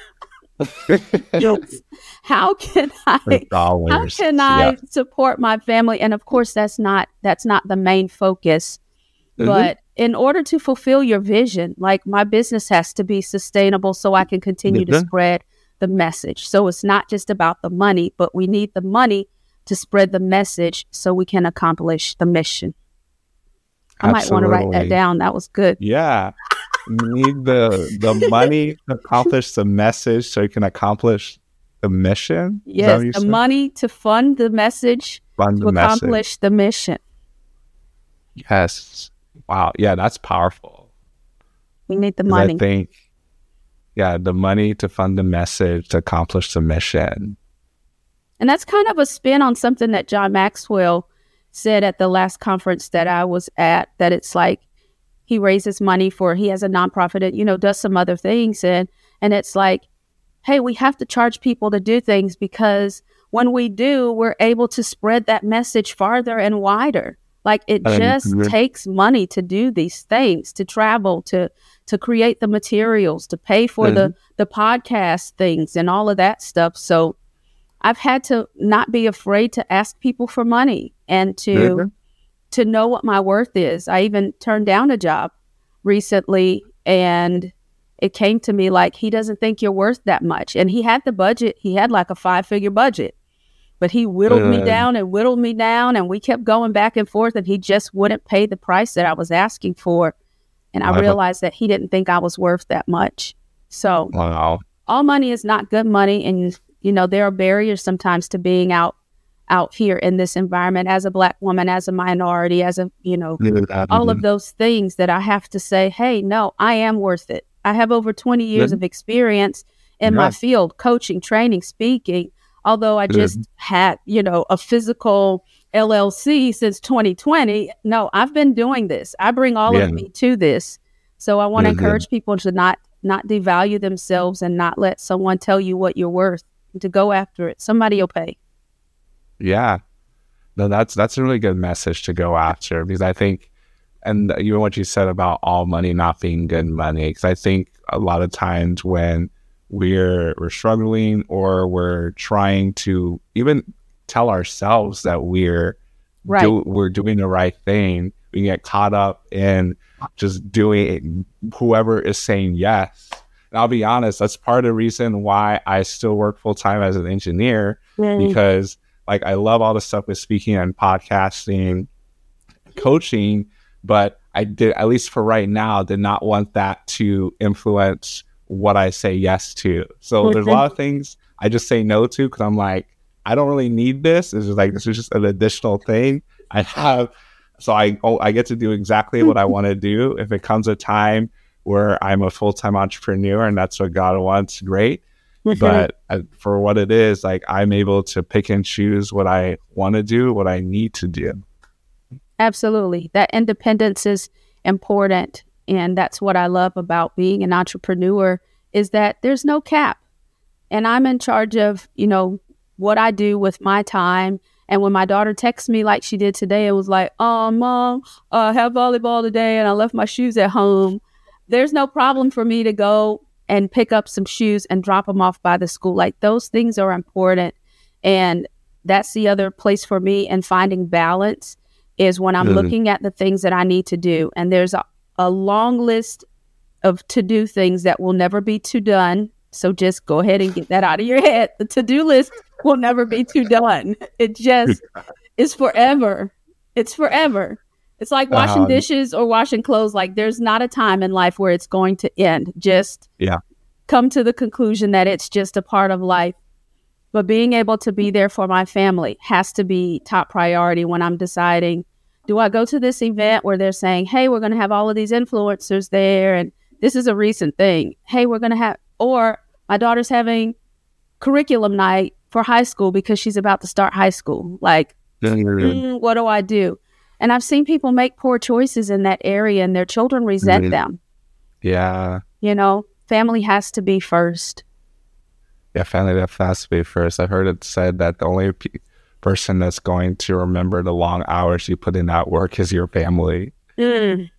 How can I support my family? And of course, that's not the main focus. But in order to fulfill your vision, like, my business has to be sustainable so I can continue to spread the message. So it's not just about the money, but we need the money to spread the message so we can accomplish the mission. I might want to write that down. That was good. Yeah. You need the money to accomplish the message so you can accomplish the mission. Yes, the money to fund the message accomplish the mission. Yes. Wow. Yeah, that's powerful. We need the money. I think, the money to fund the message to accomplish the mission. And that's kind of a spin on something that John Maxwell said at the last conference that I was at, that it's like he raises money he has a nonprofit and, does some other things. And it's like, hey, we have to charge people to do things, because when we do, we're able to spread that message farther and wider. Like, it just takes money to do these things, to travel, to create the materials, to pay for the podcast things and all of that stuff. So I've had to not be afraid to ask people for money and to know what my worth is. I even turned down a job recently, and it came to me like, he doesn't think you're worth that much. And he had the budget. He had like a 5-figure budget, but he whittled me down, and we kept going back and forth, and he just wouldn't pay the price that I was asking for. And I realized that he didn't think I was worth that much. So all money is not good money. And there are barriers sometimes to being out here in this environment as a Black woman, as a minority, as a, all of those things that I have to say, hey, no, I am worth it. I have over 20 years of experience in my field, coaching, training, speaking. Although I just had, a physical LLC since 2020. No, I've been doing this. I bring all of me to this. So I want to encourage people to not devalue themselves and not let someone tell you what you're worth, to go after it. Somebody will pay. Yeah. No, that's a really good message to go after, because I think, and even what you said about all money not being good money, because I think a lot of times when we're struggling, or we're trying to even tell ourselves that we're doing the right thing, we get caught up in just doing whoever is saying yes. And I'll be honest, that's part of the reason why I still work full time as an engineer, because like, I love all the stuff with speaking and podcasting, coaching, but I did, at least for right now, did not want that to influence what I say yes to. So there's a lot of things I just say no to, because I'm like, I don't really need this. This is just an additional thing I have. So I get to do exactly what I want to do. If it comes a time where I'm a full-time entrepreneur and that's what God wants, great. But for what it is, like, I'm able to pick and choose what I want to do, what I need to do. Absolutely. That independence is important. And that's what I love about being an entrepreneur, is that there's no cap. And I'm in charge of, what I do with my time. And when my daughter texts me like she did today, it was like, oh, Mom, I have volleyball today and I left my shoes at home. there's no problem for me to go and pick up some shoes and drop them off by the school. Like, those things are important. And that's the other place for me. And finding balance is when I'm looking at the things that I need to do. And there's a long list of to-do things that will never be too done. So just go ahead and get that out of your head. The to-do list will never be too done. It just is forever. It's forever. It's like washing dishes or washing clothes. Like, there's not a time in life where it's going to end. Just come to the conclusion that it's just a part of life. But being able to be there for my family has to be top priority when I'm deciding, do I go to this event where they're saying, hey, we're going to have all of these influencers there, and this is a recent thing. Hey, we're going to have, or my daughter's having curriculum night for high school because she's about to start high school. Like, what do I do? And I've seen people make poor choices in that area, and their children resent them. Yeah. You know, family has to be first. Yeah, family has to be first. I've heard it said that the only person that's going to remember the long hours you put in at work is your family. That's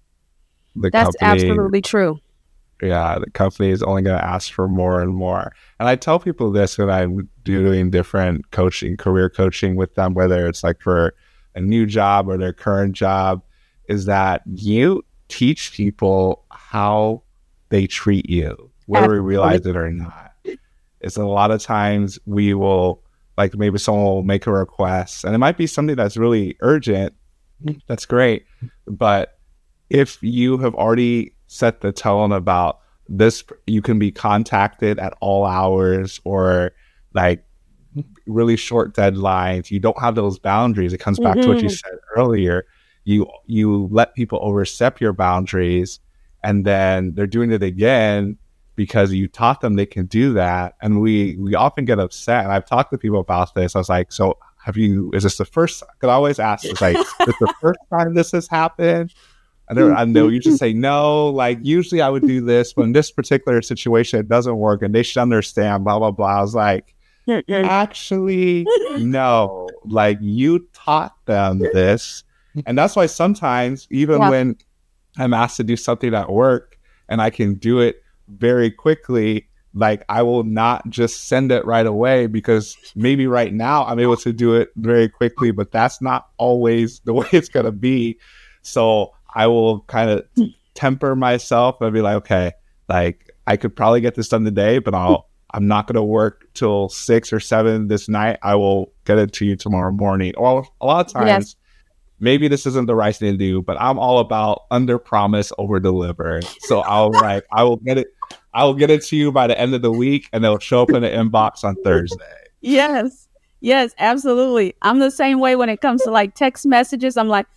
absolutely true. Yeah, the company is only going to ask for more and more. And I tell people this when I'm doing different coaching, career coaching with them, whether it's like for a new job or their current job, is that you teach people how they treat you, whether we realize it or not. It's a lot of times we will, like, maybe someone will make a request, and it might be something that's really urgent. That's great. But if you have already set the tone about this, you can be contacted at all hours, or like really short deadlines, you don't have those boundaries. It comes back to what you said earlier. You let people overstep your boundaries, and then they're doing it again because you taught them they can do that. And we often get upset. And I've talked to people about this. I was like, so is this the first, because I always ask, it's like, is this the first time this has happened? And they'll usually say, no, like, usually I would do this, but in this particular situation, it doesn't work, and they should understand, blah, blah, blah. I was like, actually, no, like, you taught them this. And that's why sometimes, even when I'm asked to do something at work and I can do it very quickly, like, I will not just send it right away, because maybe right now I'm able to do it very quickly, but that's not always the way it's going to be. So I will kind of temper myself and be like, okay, like, I could probably get this done today, but I'm not going to work till 6 or 7 this night. I will get it to you tomorrow morning. Or a lot of times, maybe this isn't the right thing to do, but I'm all about under promise, over deliver. So I will get it to you by the end of the week, and it'll show up in the inbox on Thursday. Yes, absolutely. I'm the same way when it comes to like text messages. I'm like,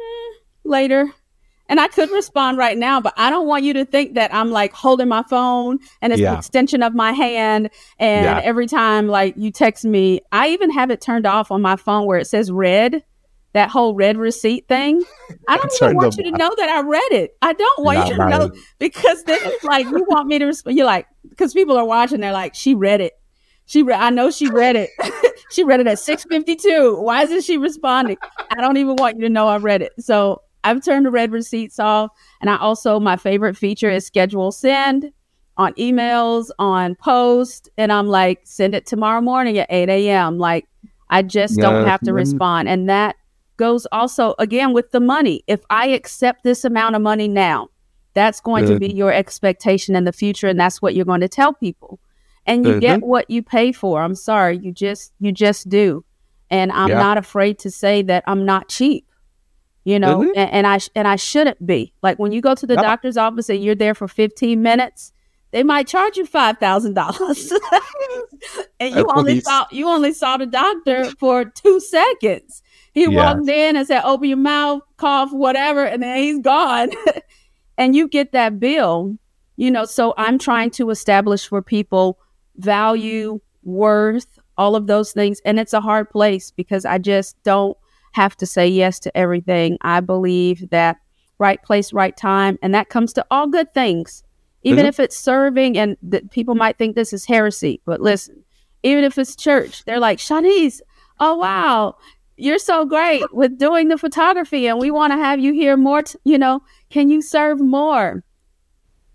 later. And I could respond right now, but I don't want you to think that I'm like holding my phone and it's an extension of my hand. And every time like you text me, I even have it turned off on my phone where it says read, that whole read receipt thing. I don't even want you to know that I read it. I don't want you to know, because then it's like, you want me to respond. You're like, because people are watching, they're like, she read it. I know she read it. She read it at 6:52. Why isn't she responding? I don't even want you to know I read it. So I've turned the read receipts off. And my favorite feature is schedule send on emails, on post. And I'm like, send it tomorrow morning at 8 a.m. Like, I just don't have to respond. And that goes also, again, with the money. If I accept this amount of money now, that's going to be your expectation in the future. And that's what you're going to tell people. And you get what you pay for. I'm sorry. You just do. And I'm not afraid to say that I'm not cheap. You know, and I shouldn't be. Like, when you go to the doctor's office and you're there for 15 minutes, they might charge you $5,000, and you only saw the doctor for 2 seconds. He walked in and said, "Open your mouth, cough, whatever," and then he's gone, and you get that bill. You know, so I'm trying to establish for people value, worth, all of those things, and it's a hard place because I just don't have to say yes to everything. I believe that right place, right time, and that comes to all good things. Even if it's serving, and people might think this is heresy, but listen, even if it's church, they're like, Shanice, oh wow, you're so great with doing the photography, and we want to have you here more. Can you serve more?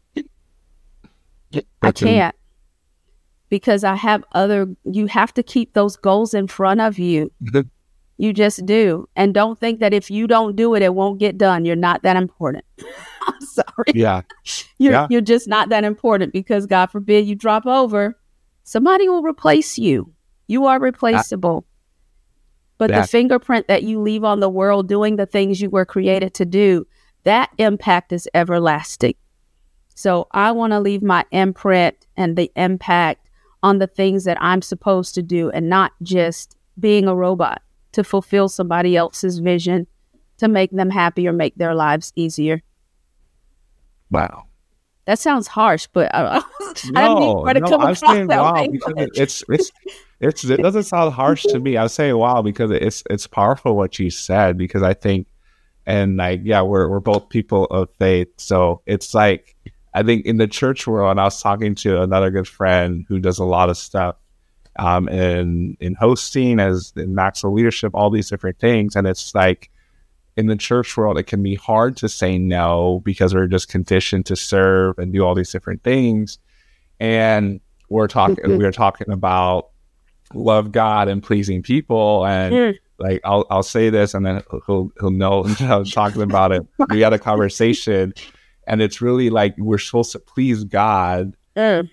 I can't, because you have to keep those goals in front of you. You just do. And don't think that if you don't do it, it won't get done. You're not that important. I'm sorry. Yeah. You're just not that important, because God forbid you drop over, somebody will replace you. You are replaceable. But the fingerprint that you leave on the world doing the things you were created to do, that impact is everlasting. So I want to leave my imprint and the impact on the things that I'm supposed to do, and not just being a robot to fulfill somebody else's vision to make them happy or make their lives easier. Wow. That sounds harsh, but I didn't mean to come across saying that wow way. because it doesn't sound harsh to me. I was saying wow because it's powerful what you said, because I think, and like, yeah, we're both people of faith. So it's like, I think in the church world, and I was talking to another good friend who does a lot of stuff in hosting, as in Maxwell Leadership, all these different things. And it's like, in the church world, it can be hard to say no because we're just conditioned to serve and do all these different things. And we were talking about love God and pleasing people. And like, I'll say this, and then he'll know I'm talking about it. We had a conversation, and it's really like, we're supposed to please God. But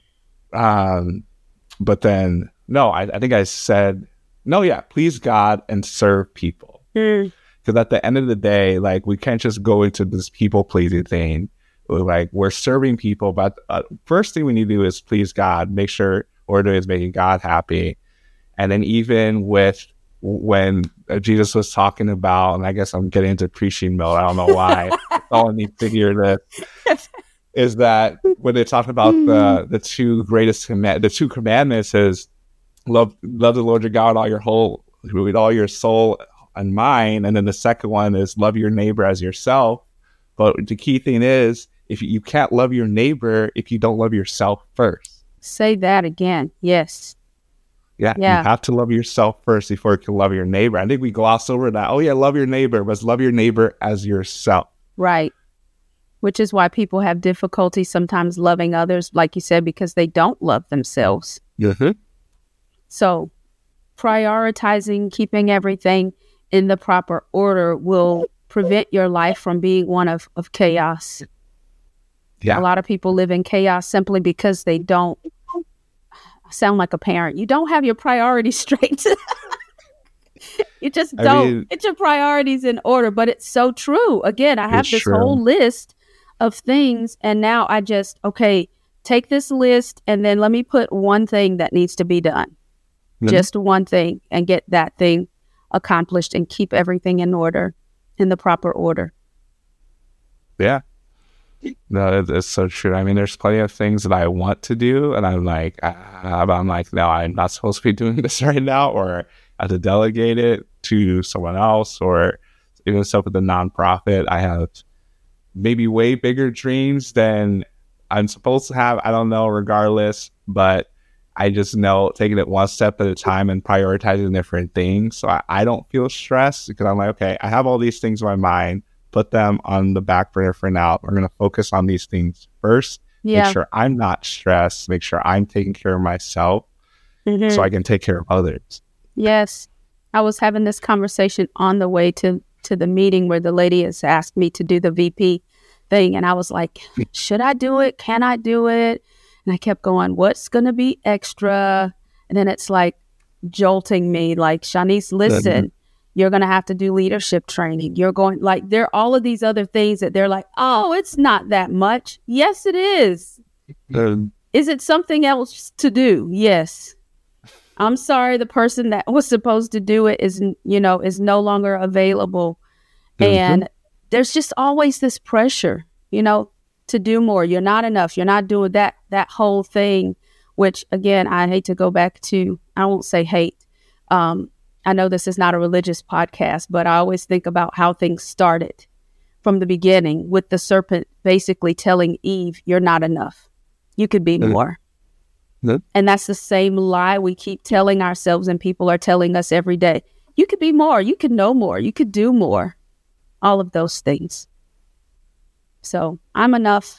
then, no, I think I said, no, yeah, please God and serve people. Because at the end of the day, like, we can't just go into this people-pleasing thing. We're serving people, but first thing we need to do is please God, make sure order is making God happy. And then even with when Jesus was talking about, and I guess I'm getting into preaching mode, I don't know why, all I need to hear this, is that when they talk about the two commandments is love the Lord your God with all your soul and mind, and then the second one is love your neighbor as yourself. But the key thing is, if you can't love your neighbor if you don't love yourself first. Say that again. Yes. Yeah. You have to love yourself first before you can love your neighbor. I think we gloss over that. Oh yeah, love your neighbor, but love your neighbor as yourself. Right. Which is why people have difficulty sometimes loving others, like you said, because they don't love themselves. So prioritizing, keeping everything in the proper order will prevent your life from being one of chaos. Yeah. A lot of people live in chaos simply because they don't sound like a parent. You don't have your priorities straight. You just don't get your priorities in order. But it's so true. Again, I have this whole list of things, and now I just, take this list and then let me put one thing that needs to be done. Just one thing, and get that thing accomplished and keep everything in order, in the proper order. Yeah. No, it's so true. I mean, there's plenty of things that I want to do, and I'm like, no, I'm not supposed to be doing this right now, or I have to delegate it to someone else, or even stuff with the nonprofit. I have maybe way bigger dreams than I'm supposed to have. I don't know, regardless, but I just know taking it one step at a time and prioritizing different things. So I don't feel stressed, because I'm like, okay, I have all these things in my mind, put them on the back burner for now. We're going to focus on these things first. Make sure I'm not stressed, make sure I'm taking care of myself so I can take care of others. Yes. I was having this conversation on the way to the meeting where the lady has asked me to do the VP thing. And I was like, should I do it? Can I do it? And I kept going, what's going to be extra? And then it's like jolting me, like, Shanice, listen, you're going to have to do leadership training. You're going, like, there are all of these other things that they're like, oh, it's not that much. Yes, it is. Is it something else to do? Yes. I'm sorry, the person that was supposed to do it is no longer available. And there's just always this pressure, to do more. You're not enough. You're not doing that whole thing, which, again, I hate to go back to, I won't say hate. I know this is not a religious podcast, but I always think about how things started from the beginning, with the serpent basically telling Eve, you're not enough. You could be more. And that's the same lie we keep telling ourselves, and people are telling us every day. You could be more. You could know more. You could do more. All of those things. So I'm enough.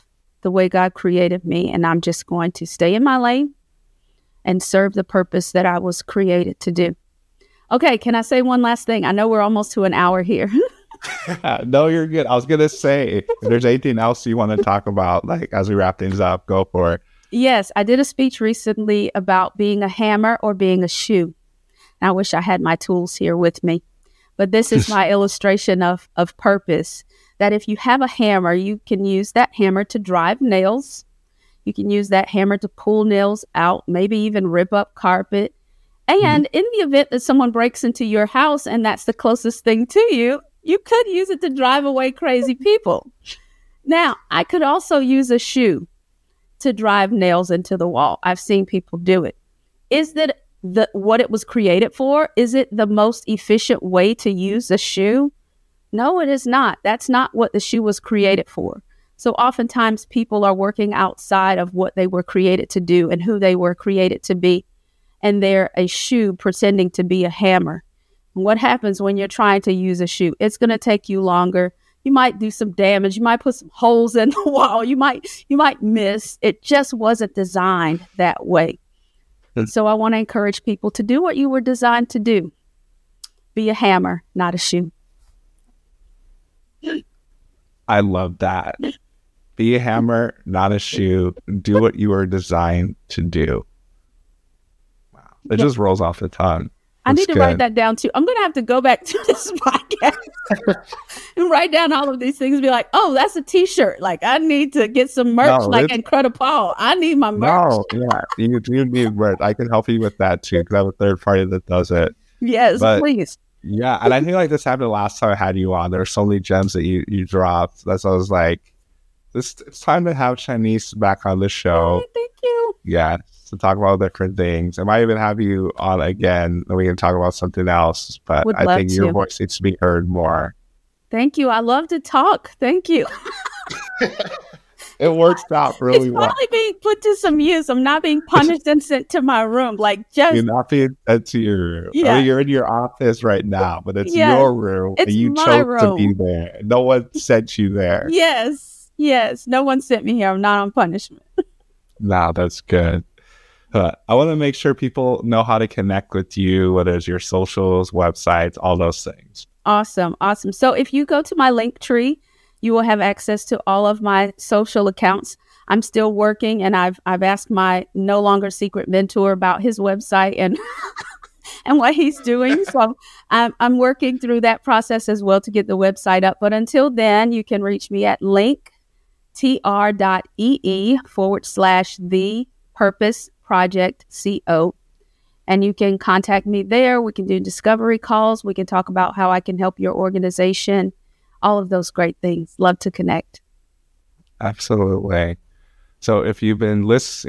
the way God created me, and I'm just going to stay in my lane and serve the purpose that I was created to do. Okay, can I say one last thing? I know we're almost to an hour here. No, you're good. I was going to say, if there's anything else you want to talk about, like as we wrap things up, go for it. Yes, I did a speech recently about being a hammer or being a shoe. I wish I had my tools here with me. But this is my illustration of purpose, that if you have a hammer, you can use that hammer to drive nails. You can use that hammer to pull nails out, maybe even rip up carpet. And in the event that someone breaks into your house and that's the closest thing to you, you could use it to drive away crazy people. Now, I could also use a shoe to drive nails into the wall. I've seen people do it. Is that what it was created for? Is it the most efficient way to use a shoe? No, it is not. That's not what the shoe was created for. So oftentimes people are working outside of what they were created to do and who they were created to be. And they're a shoe pretending to be a hammer. And what happens when you're trying to use a shoe? It's going to take you longer. You might do some damage. You might put some holes in the wall. You might miss. It just wasn't designed that way. So I want to encourage people to do what you were designed to do. Be a hammer, not a shoe. I love that. Be a hammer, not a shoe. Do what you were designed to do. Wow. It just rolls off the tongue. I need to write that down too. I'm going to have to go back to this podcast and write down all of these things and be like, oh, that's a t-shirt. Like, I need to get some merch Incredipaul. I need my merch. No, yeah, you need merch. I can help you with that too because I have a third party that does it. Yes, please. Yeah, and I think like this happened the last time I had you on. There were so many gems that you dropped. That's why I was like, it's time to have Shanice back on the show. Oh, thank you. Yeah. To talk about different things. I might even have you on again and we can talk about something else, but I think your voice needs to be heard more. Thank you. I love to talk. Thank you. It works out really well. It's probably being put to some use. I'm not being punished and sent to my room. You're not being sent to your room. Yeah. I mean, you're in your office right now, but it's your room and you chose to be there. No one sent you there. Yes. No one sent me here. I'm not on punishment. No, that's good. I want to make sure people know how to connect with you, whether it's your socials, websites, all those things. Awesome. So if you go to my Linktree, you will have access to all of my social accounts. I'm still working, and I've asked my no longer secret mentor about his website and and what he's doing. So I'm working through that process as well to get the website up. But until then, you can reach me at linktr.ee/the-purpose-project-co. And you can contact me there. We can do discovery calls. We can talk about how I can help your organization. All of those great things. Love to connect. Absolutely. So if you've been watching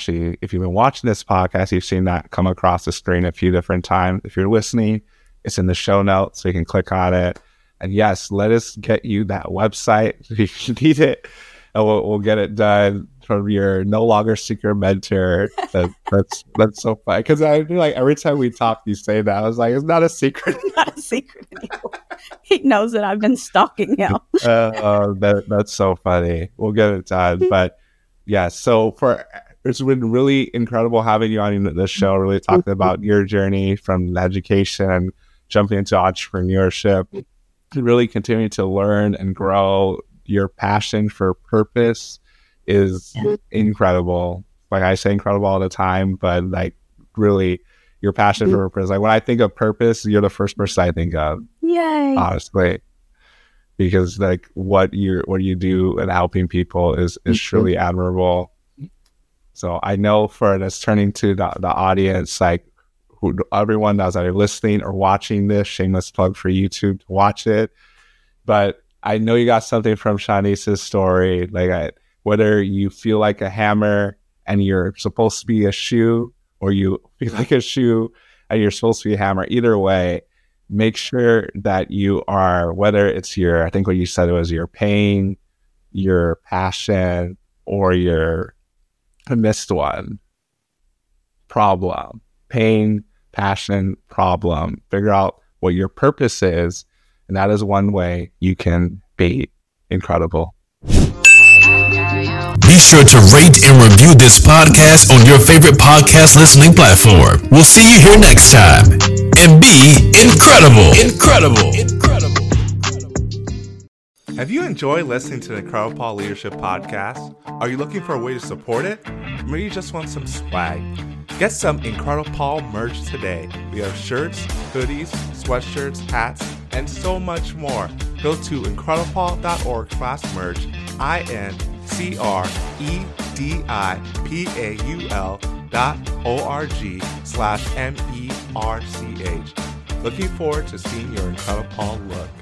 this podcast, you've seen that come across the screen a few different times. If you're listening, it's in the show notes, so you can click on it. And yes, let us get you that website if you need it, and we'll get it done from your no longer secret mentor. That's so funny because I feel like every time we talk, you say that. I was like, it's not a secret. Not a secret anymore. He knows that I've been stalking him. That's so funny. We'll get it done. But yeah, so it's been really incredible having you on this show, really talking about your journey from education and jumping into entrepreneurship, really continuing to learn and grow. Your passion for purpose is incredible. Like I say incredible all the time, but like really your passion for purpose. Like when I think of purpose, you're the first person I think of. Yay. Honestly. Because like what you do and helping people is truly admirable. So I know for this turning to the audience, like everyone that's either listening or watching this, shameless plug for YouTube to watch it. But I know you got something from Shanice's story, like whether you feel like a hammer and you're supposed to be a shoe, or you feel like a shoe and you're supposed to be a hammer. Either way, make sure that you are, whether it's I think what you said was your pain, your passion, or your missed one. Problem. Pain, passion, problem. Figure out what your purpose is. And that is one way you can be incredible. Be sure to rate and review this podcast on your favorite podcast listening platform. We'll see you here next time. And be incredible. Incredible. Incredible. Have you enjoyed listening to the Incredible Paul Leadership Podcast? Are you looking for a way to support it? Or maybe you just want some swag? Get some Incredible Paul merch today. We have shirts, hoodies, sweatshirts, hats, and so much more. Go to incrediblepaul.org/merch, INCREDIPAUL.org/MERCH. Looking forward to seeing your Incredible Paul look.